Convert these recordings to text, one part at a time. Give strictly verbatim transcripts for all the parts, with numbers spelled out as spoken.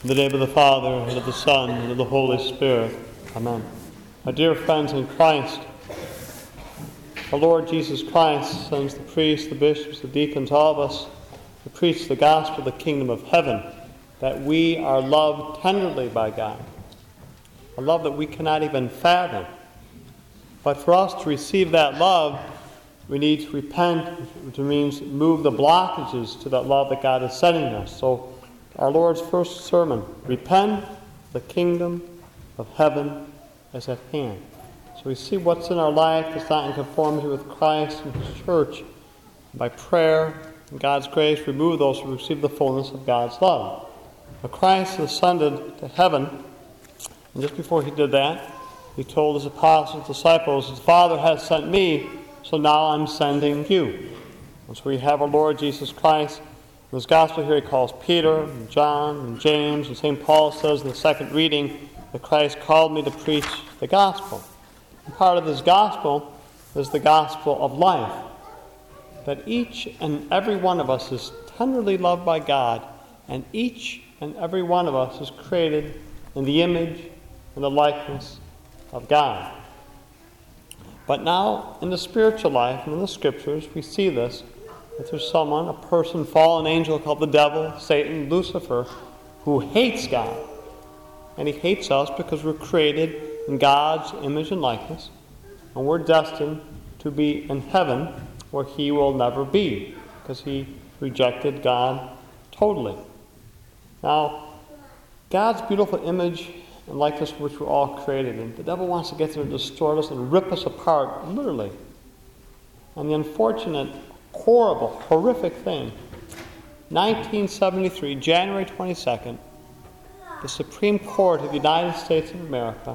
In the name of the Father, and of the Son, and of the Holy Spirit. Amen. My dear friends in Christ, our Lord Jesus Christ sends the priests, the bishops, the deacons, all of us, to preach the gospel of the kingdom of heaven, that we are loved tenderly by God, a love that we cannot even fathom. But for us to receive that love, we need to repent, which means move the blockages to that love that God is sending us. So our Lord's first sermon, repent, the kingdom of heaven is at hand. So we see what's in our life that's not in conformity with Christ and His church. By prayer and God's grace, remove those who receive the fullness of God's love. But Christ ascended to heaven, and just before He did that, He told His apostles, disciples, His Father has sent me, so now I'm sending you. And so we have our Lord Jesus Christ. In His gospel here He calls Peter and John and James, and Saint Paul says in the second reading that Christ called me to preach the gospel. And part of this gospel is the gospel of life, that each and every one of us is tenderly loved by God, and each and every one of us is created in the image and the likeness of God. But now, in the spiritual life and in the Scriptures, we see this, that there's someone, a person, fallen angel called the devil, Satan, Lucifer, who hates God. And he hates us because we're created in God's image and likeness, and we're destined to be in heaven where he will never be, because he rejected God totally. Now, God's beautiful image and likeness which we're all created in, the devil wants to get there and distort us and rip us apart, literally. And the unfortunate, horrible, horrific thing, nineteen seventy-three, January twenty-second, the Supreme Court of the United States of America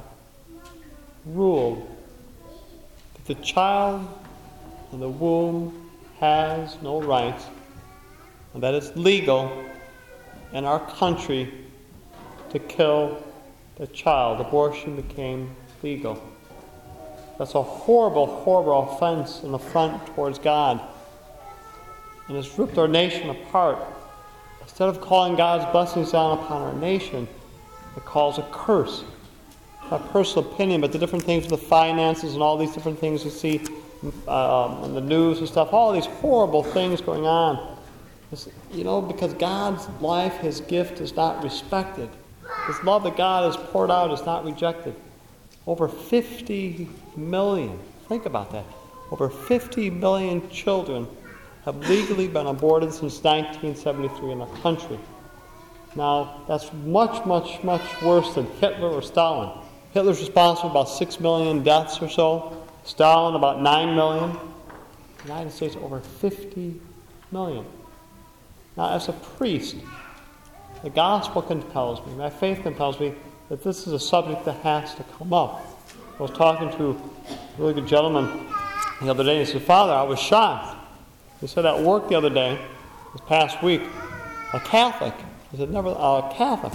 ruled that the child in the womb has no rights, and that it's legal in our country to kill the child. Abortion became legal. That's a horrible, horrible offense and affront towards God. And it's ripped our nation apart. Instead of calling God's blessings down upon our nation, it calls a curse. My personal opinion, but the different things with the finances and all these different things you see um, in the news and stuff, all these horrible things going on. It's, you know, because God's life, His gift is not respected. His love that God has poured out is not rejected. Over fifty million, think about that, over fifty million children have legally been aborted since nineteen seventy-three in our country. Now, that's much, much, much worse than Hitler or Stalin. Hitler's responsible for about six million deaths or so. Stalin, about nine million. The United States, over fifty million. Now, as a priest, the gospel compels me, my faith compels me, that this is a subject that has to come up. I was talking to a really good gentleman the other day, and he said, Father, I was shocked. He said at work the other day, this past week, a Catholic, he said, never, a Catholic,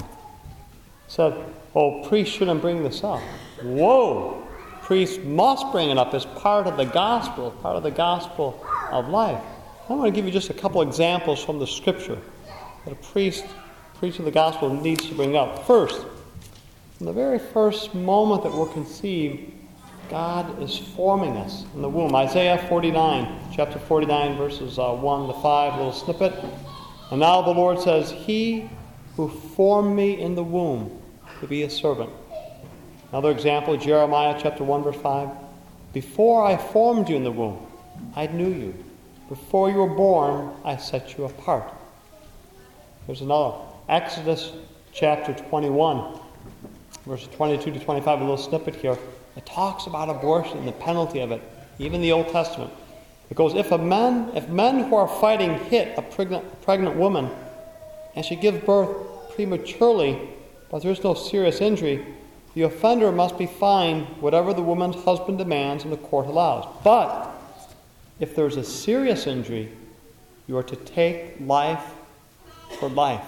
said, oh, priests shouldn't bring this up. Whoa! Priests must bring it up as part of the gospel, part of the gospel of life. I want to give you just a couple examples from the Scripture that a priest preaching the gospel needs to bring up. First, from the very first moment that we're conceived, God is forming us in the womb. Isaiah forty-nine, chapter forty-nine, verses uh, one to five, a little snippet. And now the Lord says, He who formed me in the womb to be a servant. Another example, Jeremiah chapter one, verse five. Before I formed you in the womb, I knew you. Before you were born, I set you apart. There's another. Exodus chapter twenty-one, verses twenty-two to twenty-five, a little snippet here. It talks about abortion and the penalty of it, even the Old Testament. It goes, if a man, if men who are fighting hit a pregnant, pregnant woman and she gives birth prematurely, but there is no serious injury, the offender must be fined whatever the woman's husband demands and the court allows. But if there is a serious injury, you are to take life for life.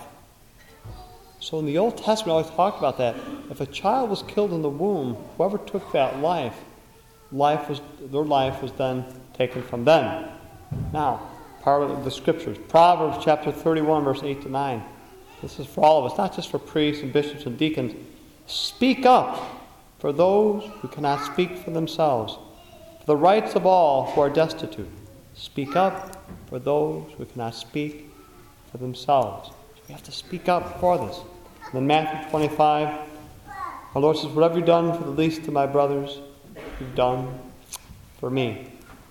So in the Old Testament, I always talk about that. If a child was killed in the womb, whoever took that life, life was their life was then taken from them. Now, part of the Scriptures, Proverbs chapter thirty-one, verse eight to nine. This is for all of us, not just for priests and bishops and deacons. Speak up for those who cannot speak for themselves, for the rights of all who are destitute. Speak up for those who cannot speak for themselves. So we have to speak up for this. And in Matthew twenty-five, our Lord says, whatever you've done for the least of my brothers, you've done for me.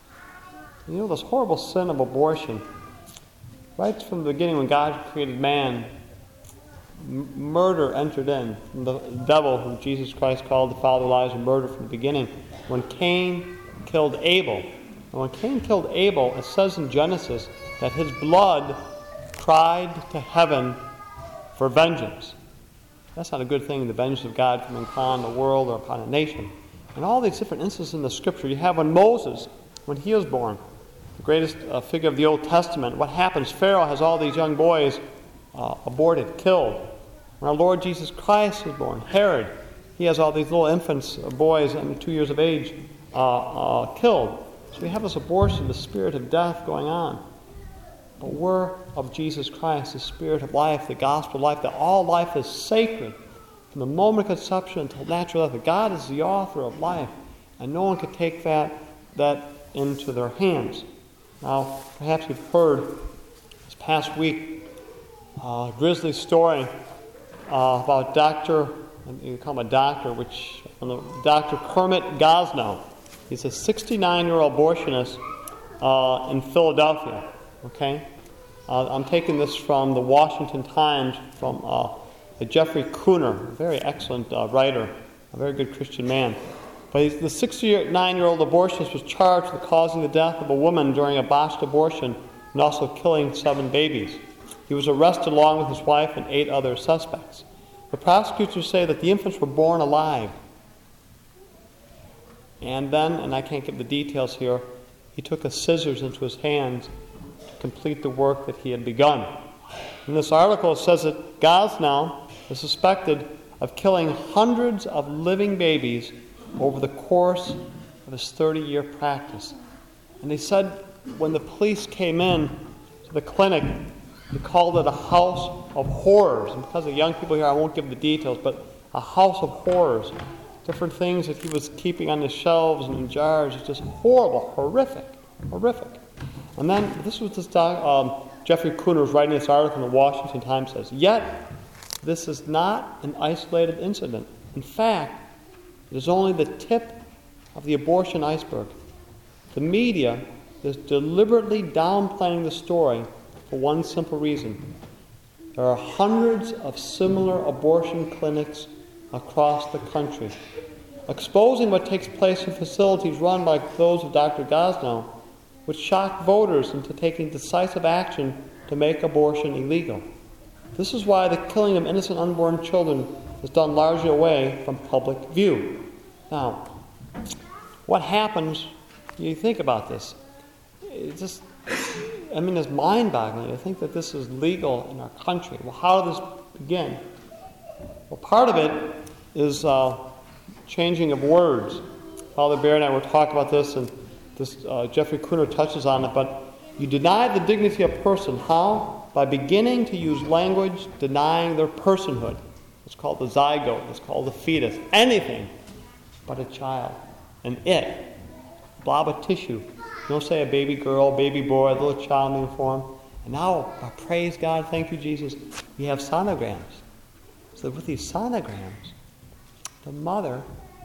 You know, this horrible sin of abortion, right from the beginning when God created man, m- murder entered in. From the devil, whom Jesus Christ called the father of lies, and murder from the beginning. When Cain killed Abel, and when Cain killed Abel, it says in Genesis that his blood cried to heaven for vengeance. That's not a good thing, the vengeance of God coming upon the world or upon a nation. And all these different instances in the Scripture, you have when Moses, when he was born, the greatest uh, figure of the Old Testament, what happens? Pharaoh has all these young boys uh, aborted, killed. When our Lord Jesus Christ was born, Herod, he has all these little infants, uh, boys under two years of age, uh, uh, killed. So we have this abortion, the spirit of death going on. But we're of Jesus Christ, the spirit of life, the gospel of life, that all life is sacred from the moment of conception until natural death. That God is the author of life, and no one can take that, that into their hands. Now, perhaps you've heard this past week uh, a grisly story uh, about Doctor, you call him a doctor, which Doctor Kermit Gosnell. He's a sixty-nine-year-old abortionist uh, in Philadelphia. Okay, uh, I'm taking this from the Washington Times from uh, Jeffrey Cooner, a very excellent uh, writer, a very good Christian man. But he's, the sixty-nine-year-old abortionist was charged with causing the death of a woman during a botched abortion and also killing seven babies. He was arrested along with his wife and eight other suspects. The prosecutors say that the infants were born alive. And then, and I can't give the details here, he took a scissors into his hands to complete the work that he had begun. In this article, it says that Gosnell is suspected of killing hundreds of living babies over the course of his thirty-year practice. And they said when the police came in to the clinic, they called it a house of horrors. And because of young people here, I won't give the details, but a house of horrors. Different things that he was keeping on the shelves and in jars. It's just horrible, horrific, horrific. And then, this was this doc, um, Jeffrey Cooner was writing this article in the Washington Times, says, yet, this is not an isolated incident. In fact, it is only the tip of the abortion iceberg. The media is deliberately downplaying the story for one simple reason. There are hundreds of similar abortion clinics across the country. Exposing what takes place in facilities run by those of Doctor Gosnell would shock voters into taking decisive action to make abortion illegal. This is why the killing of innocent unborn children is done largely away from public view. Now, what happens, you think about this, it just, I mean, it's mind-boggling to think that this is legal in our country. Well, how did this begin? Well, part of it is uh, changing of words. Father Bear and I were talking about this, and this uh, Jeffrey Cooner touches on it, but you deny the dignity of a person. How? By beginning to use language denying their personhood. It's called the zygote. It's called the fetus. Anything but a child. An it. Blob of tissue. You don't say a baby girl, baby boy, a little child being formed. And now, by praise God, thank you, Jesus, we have sonograms. So with these sonograms, the mother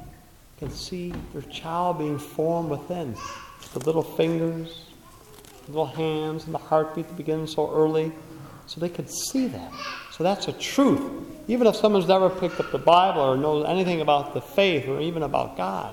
can see their child being formed within. The little fingers, the little hands, and the heartbeat that begins so early. So they could see that. So that's a truth. Even if someone's never picked up the Bible or knows anything about the faith or even about God.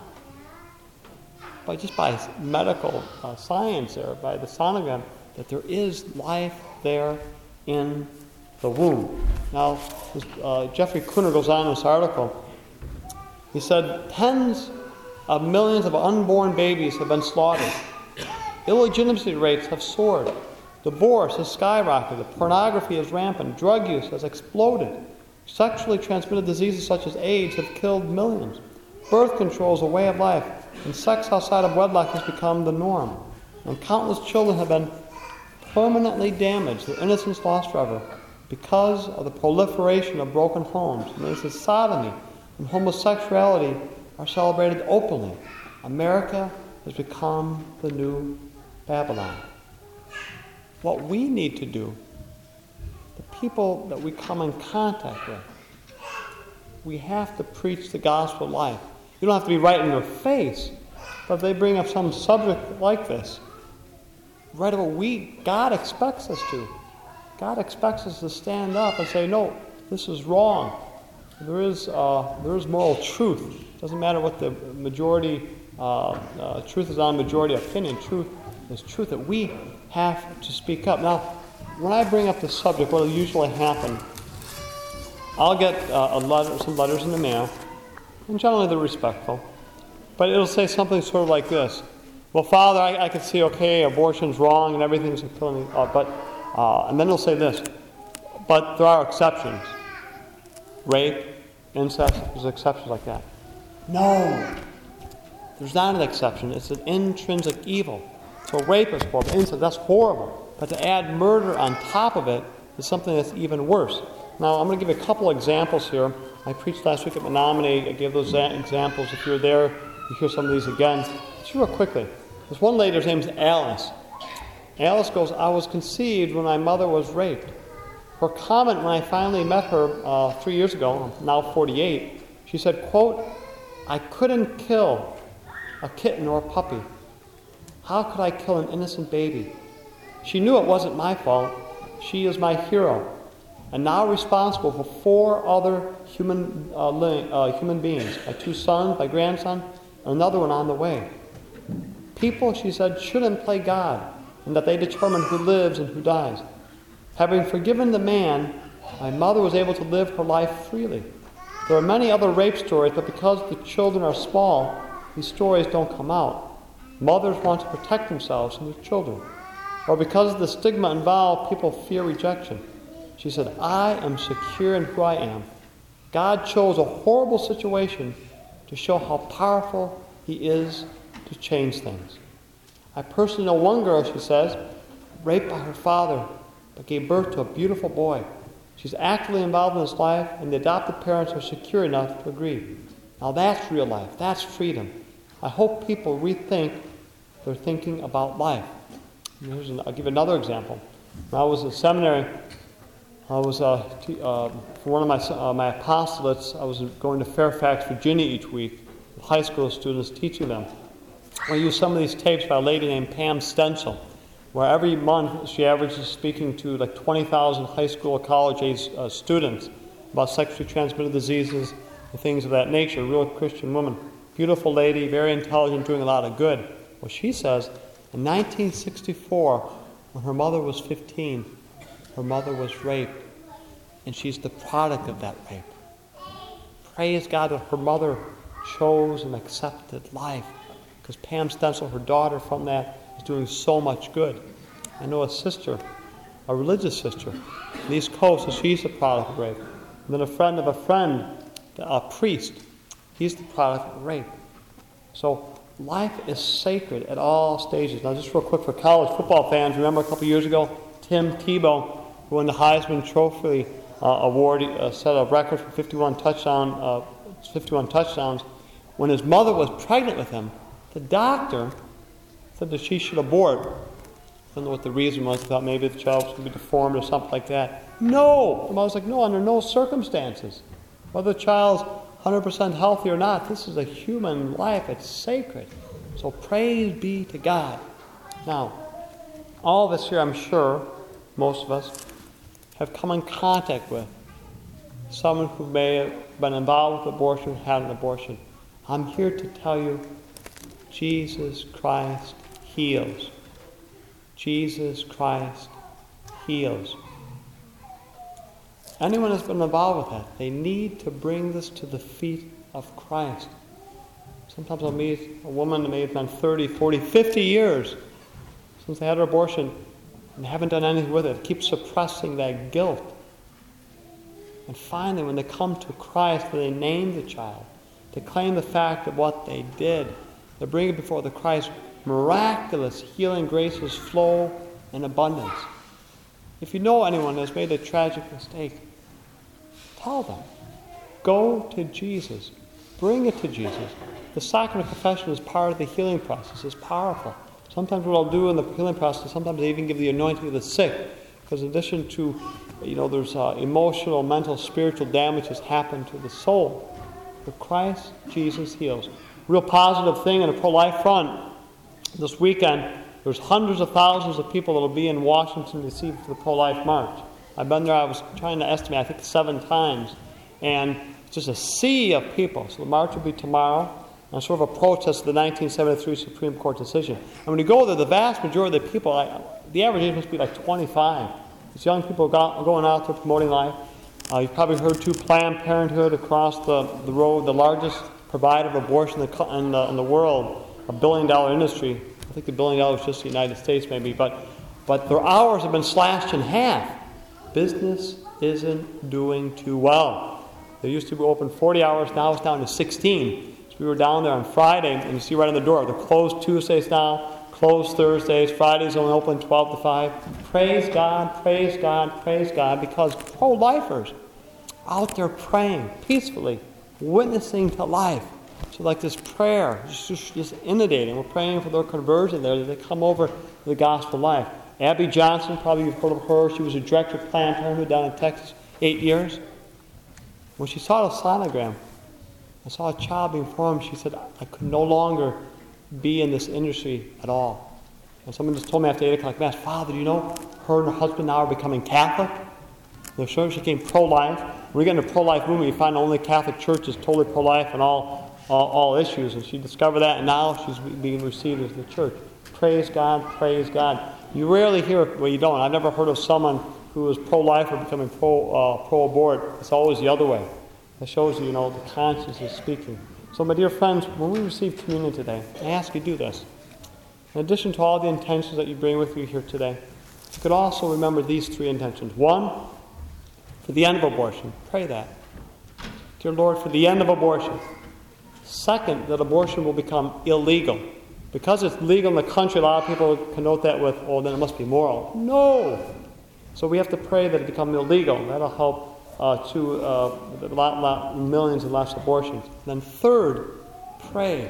But just by medical uh, science or by the sonogram, that there is life there in the womb. Now, uh, Jeffrey Cooner goes on in this article. He said, tens of millions of unborn babies have been slaughtered. Illegitimacy rates have soared. Divorce has skyrocketed. Pornography is rampant. Drug use has exploded. Sexually transmitted diseases such as AIDS have killed millions. Birth control is a way of life, and sex outside of wedlock has become the norm. And countless children have been permanently damaged, their innocence lost forever. because of the proliferation of broken homes. I mean, it says sodomy and homosexuality are celebrated openly. America has become the new Babylon. What we need to do, the people that we come in contact with, we have to preach the gospel of life. You don't have to be right in their face, but if they bring up some subject like this, right away, we, God expects us to. God expects us to stand up and say, no, this is wrong. There is, uh, there is moral truth. It doesn't matter what the majority, uh, uh, truth is on majority opinion. Truth is truth that we have to speak up. Now, when I bring up this subject, what will usually happen, I'll get uh, a letter, some letters in the mail, and generally they're respectful. But it'll say something sort of like this. Well, Father, I, I can see, okay, abortion's wrong and everything's killing, uh, but, uh, and then it'll say this, but there are exceptions. Rape, incest, there's exceptions like that. No, there's not an exception. It's an intrinsic evil. So rape is horrible, incest, that's horrible. But to add murder on top of it is something that's even worse. Now, I'm going to give you a couple examples here. I preached last week at Menominee. I gave those examples. If you're there, you hear some of these again. Just real quickly. There's one lady, her name's Alice. Alice goes, I was conceived when my mother was raped. Her comment when I finally met her uh, three years ago, I'm now forty-eight, she said, quote, I couldn't kill a kitten or a puppy. How could I kill an innocent baby? She knew it wasn't my fault. She is my hero, and now responsible for four other human uh, li- uh, human beings, my two sons, my grandson, and another one on the way. People, she said, shouldn't play God, and that they determine who lives and who dies. Having forgiven the man, my mother was able to live her life freely. There are many other rape stories, but because the children are small, these stories don't come out. Mothers want to protect themselves and their children. Or because of the stigma involved, people fear rejection. She said, I am secure in who I am. God chose a horrible situation to show how powerful He is to change things. I personally know one girl, she says, raped by her father, but gave birth to a beautiful boy. She's actively involved in his life, and the adopted parents are secure enough to agree. Now that's real life. That's freedom. I hope people rethink their thinking about life. Here's an, I'll give you another example. When I was in seminary, I was uh, t- uh, for one of my uh, my apostolates. I was going to Fairfax, Virginia each week with high school students, teaching them. I used some of these tapes by a lady named Pam Stencil, where every month she averages speaking to like twenty thousand high school, college-age uh, students about sexually transmitted diseases and things of that nature. A real Christian woman. Beautiful lady, very intelligent, doing a lot of good. Well, she says, in nineteen sixty-four, when her mother was fifteen, her mother was raped, and she's the product of that rape. Praise God that her mother chose and accepted life, because Pam Stencil, her daughter from that, is doing so much good. I know a sister, a religious sister, on the East Coast, and she's the product of rape. And then a friend of a friend, a priest, he's the product of rape. So life is sacred at all stages. Now, just real quick for college football fans, remember a couple years ago, Tim Tebow, who won the Heisman Trophy uh, award, uh, set a record for fifty-one touchdown, uh, fifty-one touchdowns. When his mother was pregnant with him, the doctor said that she should abort. I don't know what the reason was. I thought maybe the child was going to be deformed or something like that. No! The mother was like, no, under no circumstances. Whether the child's one hundred percent healthy or not, this is a human life. It's sacred. So praise be to God. Now, all of us here, I'm sure, most of us, have come in contact with someone who may have been involved with abortion, had an abortion. I'm here to tell you, Jesus Christ heals. Jesus Christ heals. Anyone who's been involved with that, they need to bring this to the feet of Christ. Sometimes I'll meet a woman that may have been thirty, forty, fifty years since they had her abortion and haven't done anything with it. Keep suppressing that guilt. And finally, when they come to Christ, when they name the child, they claim the fact of what they did, they bring it before the Christ, miraculous healing graces flow in abundance. If you know anyone has made a tragic mistake, tell them. Go to Jesus. Bring it to Jesus. The sacrament of confession is part of the healing process. It's powerful. Sometimes what I'll do in the healing process, sometimes I even give the anointing to the sick. Because in addition to, you know, there's uh, emotional, mental, spiritual damage has happened to the soul. But Christ Jesus heals. Real positive thing on the pro-life front. This weekend, there's hundreds of thousands of people that will be in Washington, D C for the pro-life march. I've been there, I was trying to estimate, I think seven times. And it's just a sea of people. So the march will be tomorrow. And sort of a protest of the nineteen seventy-three Supreme Court decision. And when you go there, the vast majority of the people, I, the average age must be like twenty-five. These young people go, going out there promoting life. Uh, you've probably heard too, Planned Parenthood across the, the road, the largest provider of abortion in the, in the, in the world, a billion dollar industry. I think the billion dollars is just the United States maybe, but, but their hours have been slashed in half. Business isn't doing too well. They used to be open forty hours, now it's down to sixteen. We were down there on Friday, and you see right on the door, they're closed Tuesdays now, closed Thursdays, Fridays only open twelve to five. Praise God, praise God, praise God, because pro-lifers out there praying peacefully, witnessing to life. So like this prayer, just, just, just inundating. We're praying for their conversion there, that they come over to the gospel life. Abby Johnson, probably you've heard of her, she was a director of Planned Parenthood down in Texas, eight years. When she saw the sonogram, I saw a child being formed. She said, I could no longer be in this industry at all. And someone just told me after eight o'clock Mass, Father, do you know her and her husband now are becoming Catholic? They're sure she became pro-life. When we get in a pro-life movement, you find the only Catholic church is totally pro-life on all, all, all issues. And she discovered that, and now she's being received as the church. Praise God, praise God. You rarely hear it, well, you don't. I've never heard of someone who was pro-life or becoming pro, uh, pro-abort. It's always the other way. That shows you, you know, the conscience is speaking. So, my dear friends, when we receive communion today, I ask you to do this. In addition to all the intentions that you bring with you here today, you could also remember these three intentions. One, for the end of abortion. Pray that. Dear Lord, for the end of abortion. Second, that abortion will become illegal. Because it's legal in the country, a lot of people connote that with, oh, then it must be moral. No! So we have to pray that it become illegal. That'll help Uh, to uh, a lot, lot, millions and less abortions. And then third, pray.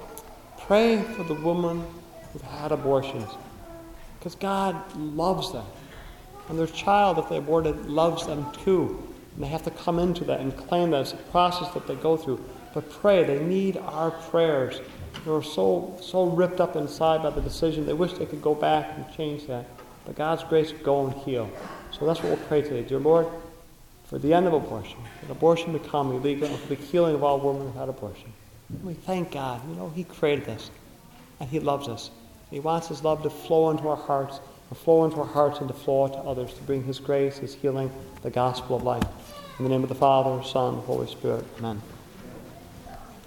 Pray for the women who've had abortions. Because God loves them. And their child, if they aborted, loves them too. And they have to come into that and claim that it's a process that they go through. But pray. They need our prayers. They're so, so ripped up inside by the decision. They wish they could go back and change that. But God's grace will go and heal. So that's what we'll pray today. Dear Lord, for the end of abortion, that abortion become illegal, and for the healing of all women who had abortion. And we thank God. You know, He created us, and He loves us. He wants His love to flow into our hearts, to flow into our hearts and to flow to others, to bring His grace, His healing, the gospel of life. In the name of the Father, Son, and Holy Spirit. Amen.